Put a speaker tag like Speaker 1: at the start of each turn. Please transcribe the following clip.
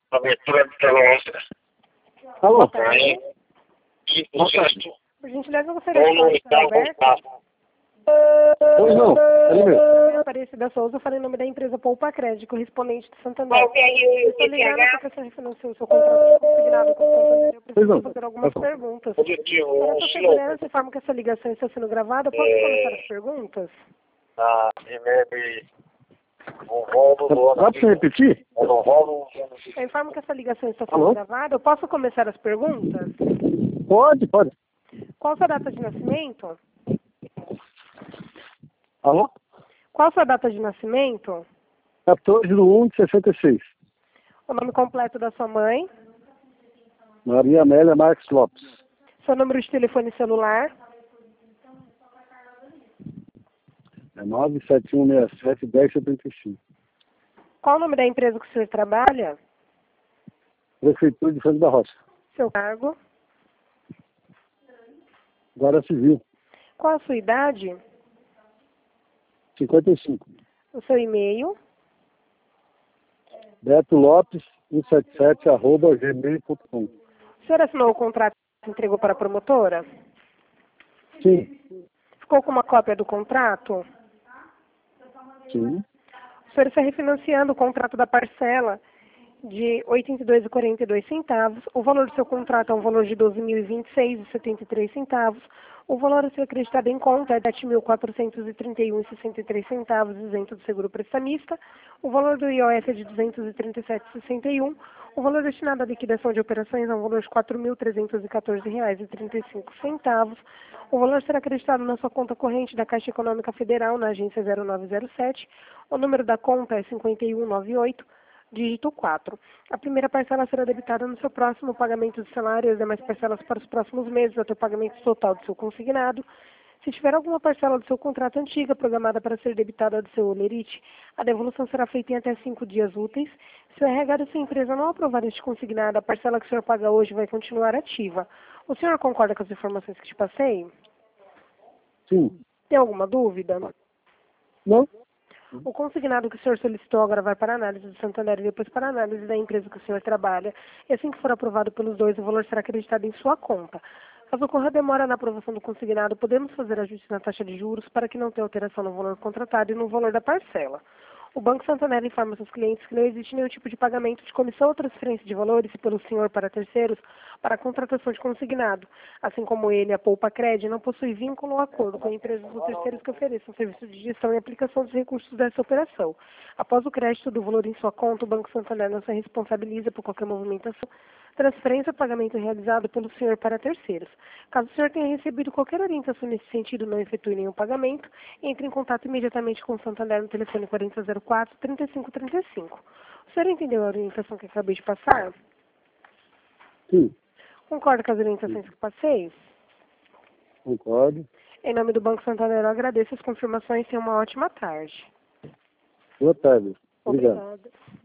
Speaker 1: Abertura de telões.
Speaker 2: Alô?
Speaker 1: Aí, e o gesto.
Speaker 3: Por gentileza, eu gostaria
Speaker 1: Ou
Speaker 3: de
Speaker 1: não
Speaker 3: falar
Speaker 1: está
Speaker 3: com o Alberto.
Speaker 1: contato.
Speaker 2: Pois não, ele mesmo.
Speaker 3: Aparecida Souza, eu falei em nome da empresa Poupa Crédito, correspondente de Santander.
Speaker 4: Qual que é
Speaker 3: Eu
Speaker 4: o
Speaker 3: estou ligando
Speaker 4: IPH?
Speaker 3: porque você refinanciou o seu contrato consignado com o Santander. Eu
Speaker 2: Pois
Speaker 3: preciso
Speaker 2: não.
Speaker 3: fazer algumas perguntas.
Speaker 1: Positivo,
Speaker 3: Para
Speaker 1: um
Speaker 3: sua
Speaker 1: slow.
Speaker 3: segurança, informo que essa ligação está sendo gravada. Eu posso começar as perguntas?
Speaker 1: Remédio. Um rolo do
Speaker 2: Dá pra você repetir?
Speaker 1: Um rolo.
Speaker 3: Eu informo que essa ligação está sendo
Speaker 2: Alô?
Speaker 3: gravada. Eu posso começar as perguntas?
Speaker 2: Pode, pode.
Speaker 3: Qual a sua data de nascimento?
Speaker 2: Alô?
Speaker 3: Qual a sua data de nascimento?
Speaker 2: 14/1/66.
Speaker 3: O nome completo da sua mãe?
Speaker 2: Maria Amélia Marques Lopes.
Speaker 3: Seu número de telefone celular?
Speaker 2: É 97167-1075.
Speaker 3: Qual o nome da empresa que o senhor trabalha?
Speaker 2: Prefeitura de Franco da Roça.
Speaker 3: Seu cargo?
Speaker 2: Guarda Civil.
Speaker 3: Qual a sua idade?
Speaker 2: 55.
Speaker 3: O seu e-mail?
Speaker 2: Beto Lopes 177@gmail.com.
Speaker 3: O senhor assinou o contrato e entregou para a promotora?
Speaker 2: Sim.
Speaker 3: Ficou com uma cópia do contrato?
Speaker 2: Sim.
Speaker 3: O senhor está refinanciando o contrato da parcela de R$ 82,42. O valor do seu contrato é um valor de R$ 12.026,73. O valor a ser acreditado em conta é R$ 7.431,63, isento do seguro prestamista. O valor do IOF é de R$ 237,61. O valor destinado à liquidação de operações é um valor de R$ 4.314,35. O valor será acreditado na sua conta corrente da Caixa Econômica Federal, na agência 0907. O número da conta é 5198. Dígito 4. A primeira parcela será debitada no seu próximo pagamento de salário e as demais parcelas para os próximos meses até o pagamento total do seu consignado. Se tiver alguma parcela do seu contrato antiga programada para ser debitada do seu olerite, a devolução será feita em até 5 dias úteis. Se o RH da sua empresa não aprovar este consignado, a parcela que o senhor paga hoje vai continuar ativa. O senhor concorda com as informações que te passei?
Speaker 2: Sim.
Speaker 3: Tem alguma dúvida?
Speaker 2: Não?
Speaker 3: O consignado que o senhor solicitou agora vai para a análise do Santander e depois para a análise da empresa que o senhor trabalha. E assim que for aprovado pelos dois, o valor será acreditado em sua conta. Caso ocorra demora na aprovação do consignado, podemos fazer ajuste na taxa de juros para que não tenha alteração no valor contratado e no valor da parcela. O Banco Santander informa seus clientes que não existe nenhum tipo de pagamento de comissão ou transferência de valores pelo senhor para terceiros para a contratação de consignado. Assim como ele, a Poupa Crédito, não possui vínculo ou acordo com empresas ou terceiros que ofereçam serviço de gestão e aplicação dos recursos dessa operação. Após o crédito do valor em sua conta, o Banco Santander não se responsabiliza por qualquer movimentação, transferência ou pagamento realizado pelo senhor para terceiros. Caso o senhor tenha recebido qualquer orientação nesse sentido e não efetue nenhum pagamento, entre em contato imediatamente com o Santander no telefone 4004-3535. O senhor entendeu a orientação que acabei de passar?
Speaker 2: Sim.
Speaker 3: Concorda com as orientações que passei?
Speaker 2: Concordo.
Speaker 3: Em nome do Banco Santander, eu agradeço as confirmações e tenha uma ótima tarde.
Speaker 2: Boa tarde. Obrigado.
Speaker 3: Obrigada.